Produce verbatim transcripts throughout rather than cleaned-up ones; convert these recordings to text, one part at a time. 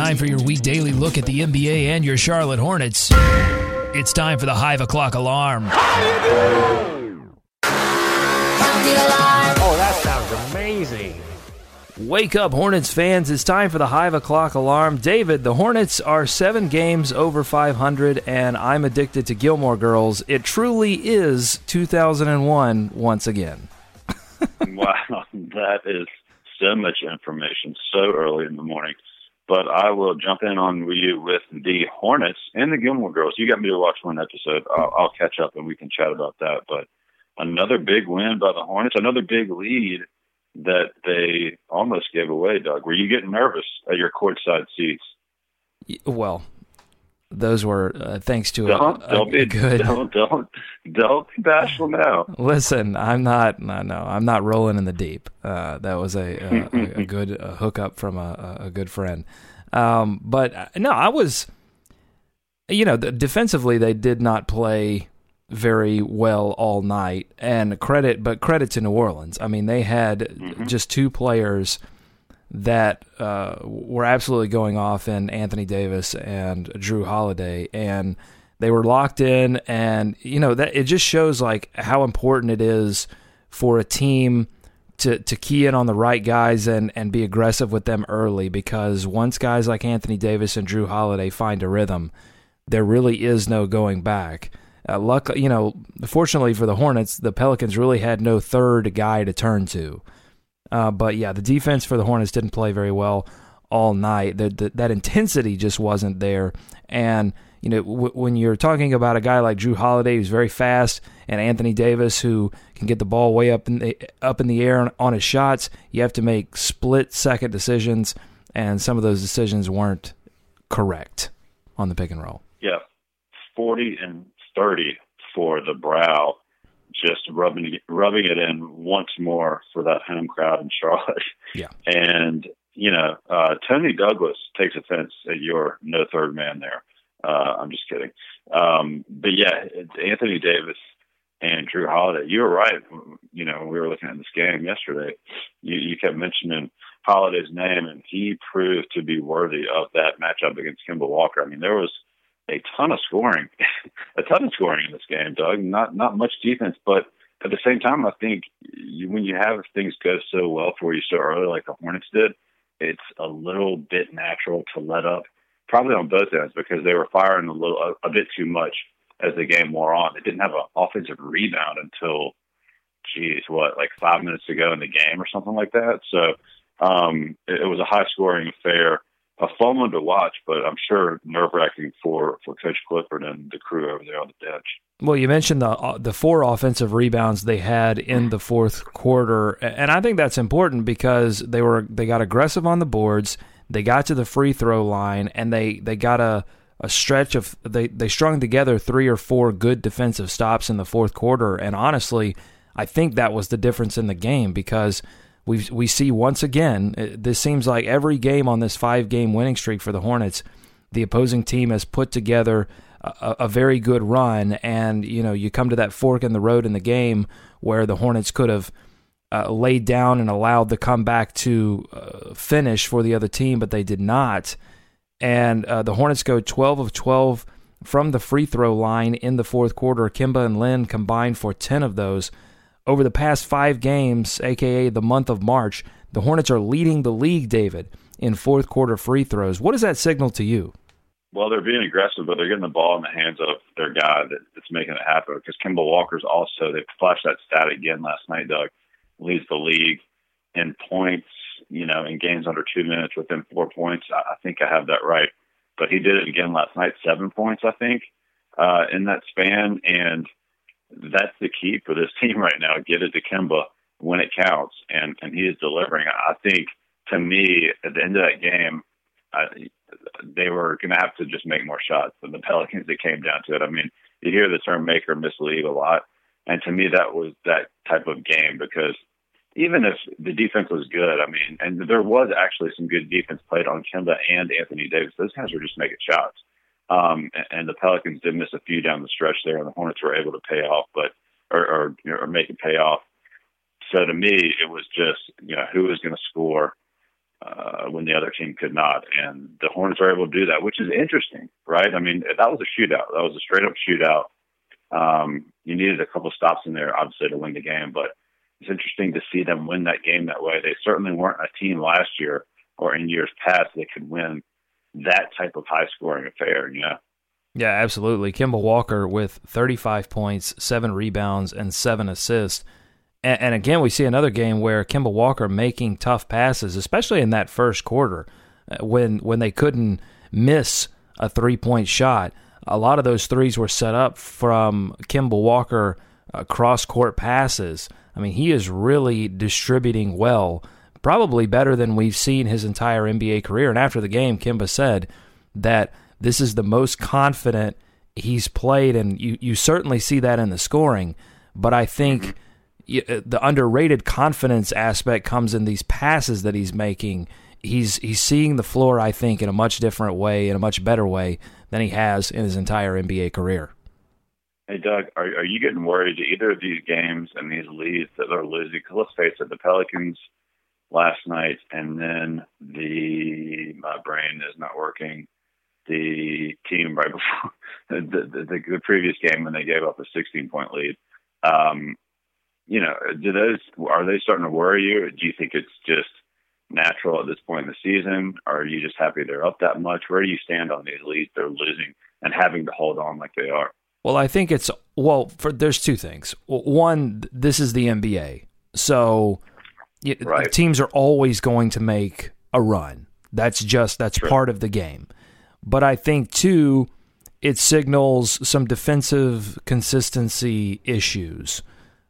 time for your week daily look at the N B A and your Charlotte Hornets. It's time for the Hive O'Clock Alarm. Oh, that sounds amazing. Wake up, Hornets fans. It's time for the Hive O'Clock Alarm. David, the Hornets are seven games over five hundred, and I'm addicted to Gilmore Girls. It truly is two thousand one once again. Wow, that is so much information so early in the morning. But I will jump in on you with the Hornets and the Gilmore Girls. You got me to watch one episode. I'll, I'll catch up and we can chat about that. But another big win by the Hornets, another big lead that they almost gave away, Doug. Were you getting nervous at your courtside seats? Well, those were uh, thanks to don't, a, don't a be, good. Don't don't don't be bashful now. Listen, I'm not. No, no, I'm not rolling in the deep. Uh, that was a a, a good a hookup from a, a good friend. Um, but no, I was. You know, defensively, they did not play very well all night, and credit, but credit to New Orleans. I mean, they had mm-hmm. just two players that uh, were absolutely going off in Anthony Davis and Jrue Holiday, and they were locked in. And you know that it just shows like how important it is for a team to to key in on the right guys and and be aggressive with them early, because once guys like Anthony Davis and Jrue Holiday find a rhythm, there really is no going back. Uh, luck, you know, fortunately for the Hornets, the Pelicans really had no third guy to turn to. Uh, but yeah, the defense for the Hornets didn't play very well all night. The, the, that intensity just wasn't there. And you know, w- when you're talking about a guy like Jrue Holiday, who's very fast, and Anthony Davis, who can get the ball way up in the up in the air on, on his shots, you have to make split-second decisions, and some of those decisions weren't correct on the pick and roll. Yeah, forty and thirty for the Brow. Just rubbing rubbing it in once more for that home crowd in Charlotte. Yeah. And, you know, uh, Tony Douglas takes offense at your no third man there. Uh, I'm just kidding. Um, but, yeah, Anthony Davis and Jrue Holiday, you were right. You know, we were looking at this game yesterday. You, you kept mentioning Holiday's name, and he proved to be worthy of that matchup against Kemba Walker. I mean, there was a ton of scoring, a ton of scoring in this game, Doug. Not not much defense, but at the same time, I think you, when you have things go so well for you so early, like the Hornets did, it's a little bit natural to let up, probably on both ends, because they were firing a little a, a bit too much as the game wore on. They didn't have an offensive rebound until, geez, what, like five minutes to go in the game or something like that. So um, it, it was a high-scoring affair. A fun one to watch, but I'm sure nerve-wracking for, for Coach Clifford and the crew over there on the bench. Well, you mentioned the uh, the four offensive rebounds they had in the fourth quarter, and I think that's important because they were they got aggressive on the boards, they got to the free throw line, and they, they got a, a stretch of they, they strung together three or four good defensive stops in the fourth quarter, and honestly, I think that was the difference in the game because We we see once again, this seems like every game on this five-game winning streak for the Hornets, the opposing team has put together a, a very good run, and you know you come to that fork in the road in the game where the Hornets could have uh, laid down and allowed the comeback to uh, finish for the other team, but they did not. And uh, the Hornets go twelve of twelve from the free throw line in the fourth quarter. Kemba and Lin combined for ten of those. Over the past five games, a k a the month of March, the Hornets are leading the league, David, in fourth quarter free throws. What does that signal to you? Well, they're being aggressive, but they're getting the ball in the hands of their guy that, that's making it happen. Because Kemba Walker's also, they flashed that stat again last night, Doug, leads the league in points, you know, in games under two minutes within four points. I, I think I have that right. But he did it again last night, seven points, I think, uh, in that span. And that's the key for this team right now. Get it to Kemba when it counts, and, and he is delivering. I think, to me, at the end of that game, I, they were going to have to just make more shots than the Pelicans. It came down to it. I mean, you hear the term make or miss leave a lot, and to me that was that type of game because even if the defense was good, I mean, and there was actually some good defense played on Kemba and Anthony Davis, those guys were just making shots. Um, and the Pelicans did miss a few down the stretch there, and the Hornets were able to pay off, but or, or, you know, or make it pay off. So to me, it was just, you know, who was going to score uh, when the other team could not. And the Hornets are able to do that, which is interesting, right? I mean, that was a shootout. That was a straight up shootout. Um, you needed a couple stops in there, obviously, to win the game, but it's interesting to see them win that game that way. They certainly weren't a team last year or in years past that could win that type of high scoring affair, you know? Yeah, absolutely. Kemba Walker with thirty-five points, seven rebounds, and seven assists. And, and again, we see another game where Kemba Walker making tough passes, especially in that first quarter when when they couldn't miss a three-point shot. A lot of those threes were set up from Kemba Walker uh, cross-court passes. I mean, he is really distributing well, probably better than we've seen his entire N B A career. And after the game, Kemba said that this is the most confident he's played, and you, you certainly see that in the scoring. But I think the underrated confidence aspect comes in these passes that he's making. He's he's seeing the floor, I think, in a much different way, in a much better way than he has in his entire N B A career. Hey, Doug, are, are you getting worried either of these games and these leads that they're losing? Because let's face it, the Pelicans last night, and then the, my brain is not working, the team right before the, the, the, the previous game when they gave up a sixteen-point lead. Um, you know, do those, are they starting to worry you? Or do you think it's just natural at this point in the season? Or are you just happy they're up that much? Where do you stand on these leads they're losing and having to hold on like they are? Well, I think it's, well, for, there's two things. One, this is the N B A. So right. teams are always going to make a run. That's just, that's True. part of the game. But I think, too, it signals some defensive consistency issues.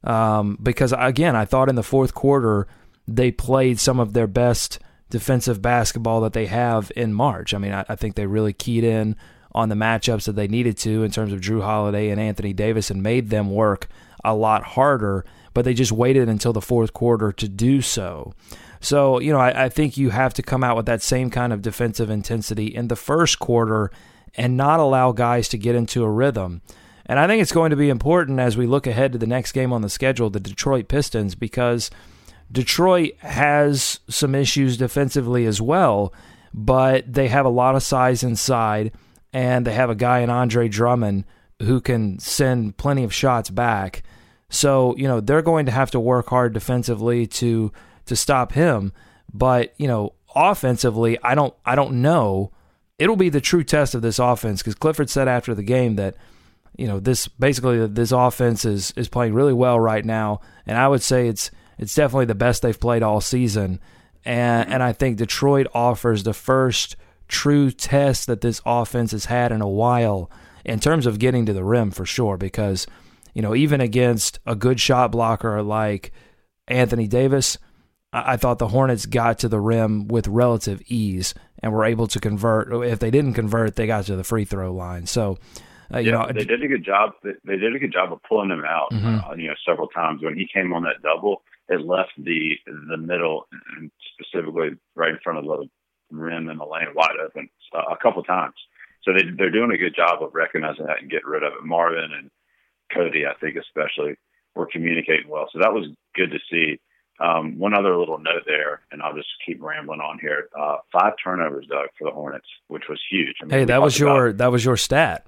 Um, because, again, I thought in the fourth quarter they played some of their best defensive basketball that they have in March. I mean, I, I think they really keyed in on the matchups that they needed to in terms of Jrue Holiday and Anthony Davis and made them work a lot harder, but they just waited until the fourth quarter to do so. So, you know, I, I think you have to come out with that same kind of defensive intensity in the first quarter and not allow guys to get into a rhythm. And I think it's going to be important as we look ahead to the next game on the schedule, the Detroit Pistons, because Detroit has some issues defensively as well, but they have a lot of size inside, and they have a guy in Andre Drummond who can send plenty of shots back. So, you know, they're going to have to work hard defensively to to stop him. But, you know, offensively, I don't I don't know. It'll be the true test of this offense, because Clifford said after the game that, you know, this basically this offense is is playing really well right now, and I would say it's it's definitely the best they've played all season. And and I think Detroit offers the first true test that this offense has had in a while in terms of getting to the rim, for sure, because, you know, even against a good shot blocker like Anthony Davis, I thought the Hornets got to the rim with relative ease and were able to convert. If they didn't convert, they got to the free throw line. So, uh, you yeah, know, they did a good job. They did a good job of pulling him out. Mm-hmm. Uh, you know, several times when he came on that double, it left the the middle, and specifically right in front of the rim in the lane, wide open uh, a couple times. So they they're doing a good job of recognizing that and getting rid of it. Marvin and Cody, I think especially, were communicating well. So that was good to see. Um, one other little note there, and I'll just keep rambling on here. Uh, five turnovers, Doug, for the Hornets, which was huge. I mean, hey, that was your that was your stat.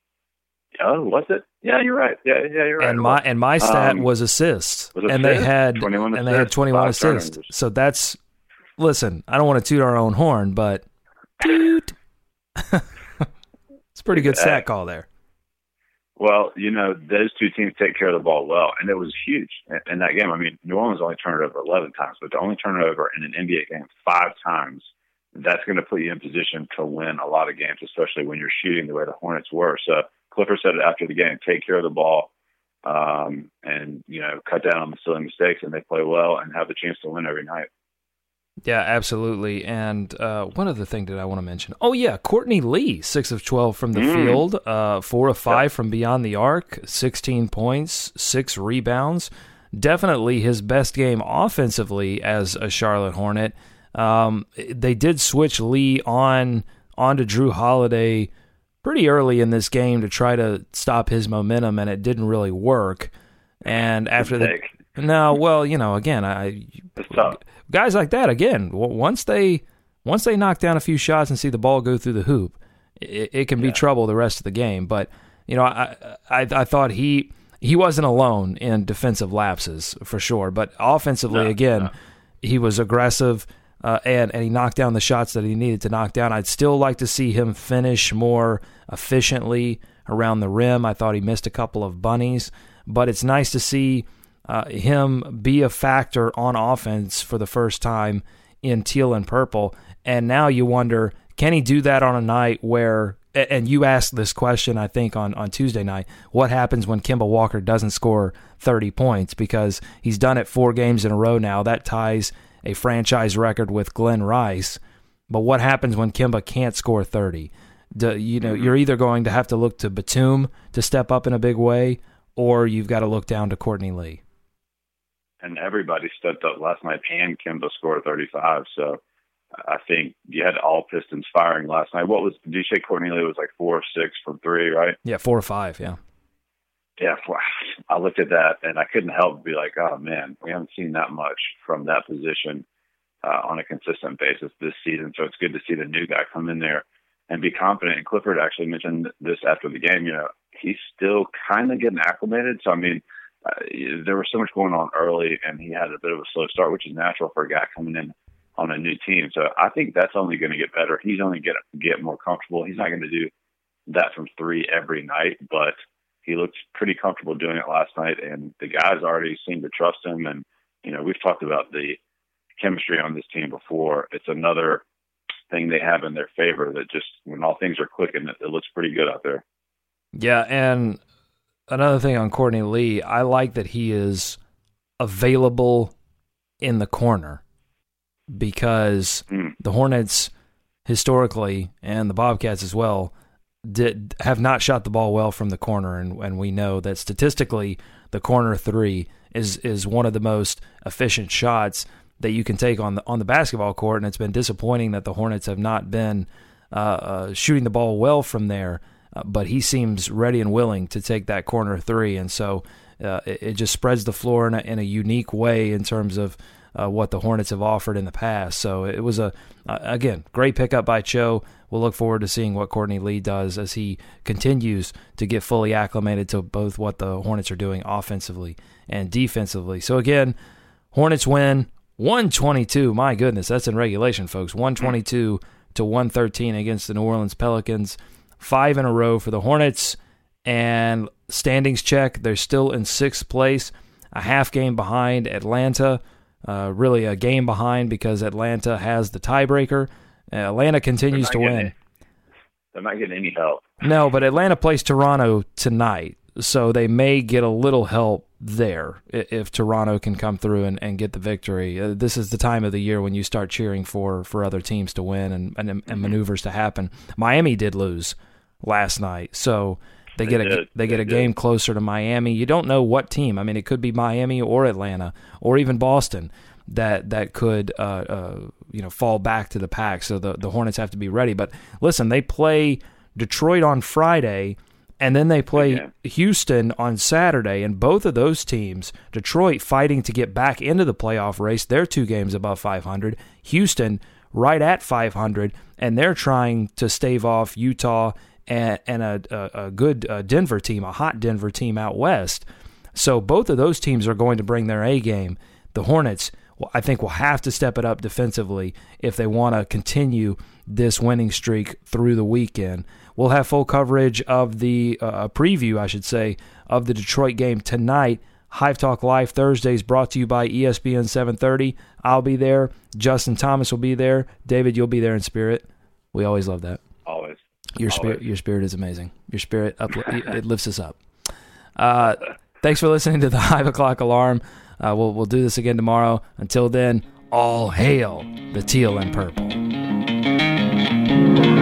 Oh, was it? Yeah, you're right. Yeah, yeah, you're right. And my and my stat um, was assists, was and assists? they had twenty-one and they had twenty-one assists. Turnovers. So that's, listen, I don't want to toot our own horn, but toot. It's a pretty good Yeah. stat call there. Well, you know, those two teams take care of the ball well, and it was huge in that game. I mean, New Orleans only turned it over eleven times, but to only turn it over in an N B A game five times, that's going to put you in position to win a lot of games, especially when you're shooting the way the Hornets were. So Clifford said it after the game, take care of the ball um, and, you know, cut down on the silly mistakes, and they play well and have the chance to win every night. Yeah, absolutely. And uh, one other thing that I want to mention. Oh, yeah, Courtney Lee, six of twelve from the mm. field, uh, four of five yep. from beyond the arc, sixteen points, six rebounds. Definitely his best game offensively as a Charlotte Hornet. Um, they did switch Lee on onto Jrue Holiday pretty early in this game to try to stop his momentum, and it didn't really work. And after the no, well, you know, again, I guys like that, again, once they once they knock down a few shots and see the ball go through the hoop, it, it can be yeah. trouble the rest of the game. But, you know, I, I I thought he he wasn't alone in defensive lapses for sure. But offensively, no, again, no. he was aggressive uh, and, and he knocked down the shots that he needed to knock down. I'd still like to see him finish more efficiently around the rim. I thought he missed a couple of bunnies. But it's nice to see uh, him be a factor on offense for the first time in teal and purple. And now you wonder, can he do that on a night where, and you asked this question, I think, on, on Tuesday night, what happens when Kemba Walker doesn't score thirty points? Because he's done it four games in a row now. That ties a franchise record with Glenn Rice. But what happens when Kemba can't score thirty? Do, you know, you're either going to have to look to Batum to step up in a big way, or you've got to look down to Courtney Lee. And everybody stepped up last night, and Kemba scored thirty-five. So I think you had all Pistons firing last night. What was, did you say Courtney Lee was like four or six from three, right? Yeah, four or five, yeah. Yeah, I looked at that, and I couldn't help but be like, oh, man, we haven't seen that much from that position uh, on a consistent basis this season. So it's good to see the new guy come in there and be confident. And Clifford actually mentioned this after the game, you know, he's still kind of getting acclimated. So, I mean, uh, there was so much going on early, and he had a bit of a slow start, which is natural for a guy coming in on a new team. So I think that's only going to get better. He's only going to get more comfortable. He's not going to do that from three every night, but he looked pretty comfortable doing it last night, and the guys already seem to trust him. And, you know, we've talked about the chemistry on this team before. It's another thing they have in their favor that just, when all things are clicking, it, it looks pretty good out there. Yeah, and another thing on Courtney Lee, I like that he is available in the corner, because mm. the Hornets historically, and the Bobcats as well, did have not shot the ball well from the corner, and, and we know that statistically the corner three is is one of the most efficient shots that you can take on the on the basketball court, and it's been disappointing that the Hornets have not been uh, uh, shooting the ball well from there. Uh, but he seems ready and willing to take that corner three, and so uh, it, it just spreads the floor in a, in a unique way in terms of uh, what the Hornets have offered in the past. So it was a uh, again great pickup by Cho. We'll look forward to seeing what Courtney Lee does as he continues to get fully acclimated to both what the Hornets are doing offensively and defensively. So again, Hornets win one twenty-two. My goodness, that's in regulation, folks. one twenty-two to one thirteen against the New Orleans Pelicans. Five in a row for the Hornets, and standings check. They're still in sixth place, a half game behind Atlanta, uh, really a game behind because Atlanta has the tiebreaker. Uh, Atlanta continues to win. Any, they're not getting any help. No, but Atlanta plays Toronto tonight, so they may get a little help there if Toronto can come through and, and get the victory. Uh, this is the time of the year when you start cheering for, for other teams to win and, and, and mm-hmm. maneuvers to happen. Miami did lose last night, so they, they get a did. they get they a did. game closer to Miami. You don't know what team. I mean, it could be Miami or Atlanta or even Boston that that could uh, uh, you know fall back to the pack. So the the Hornets have to be ready. But listen, they play Detroit on Friday, and then they play okay. Houston on Saturday, and both of those teams, Detroit fighting to get back into the playoff race. They're two games above five hundred. Houston right at five hundred, and they're trying to stave off Utah and, and a, a, a good uh, Denver team, a hot Denver team out west. So both of those teams are going to bring their A game. The Hornets, well, I think, will have to step it up defensively if they want to continue this winning streak through the weekend. We'll have full coverage of the uh, preview, I should say, of the Detroit game tonight. Hive Talk Live Thursdays brought to you by E S P N seven thirty. I'll be there. Justin Thomas will be there. David, you'll be there in spirit. We always love that. Always. Your always. spirit, your spirit is amazing. Your spirit, up, it lifts us up. Uh, thanks for listening to the Hive O'Clock Alarm. Uh, we'll we'll do this again tomorrow. Until then, all hail the teal and purple.